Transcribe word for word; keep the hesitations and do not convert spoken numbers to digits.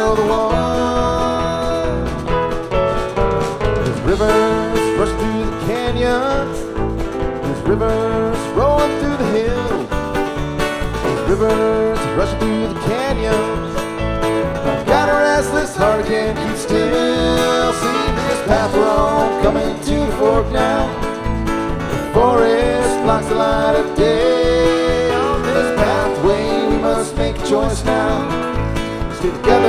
know the one. There's rivers rushing through the canyons. There's rivers rolling through the hills. There's rivers rushing through the canyons. I've got a restless heart, I can't keep still. See this path we're on, coming to the fork now. The forest blocks the light of day. On this pathway we must make a choice now. Stay together.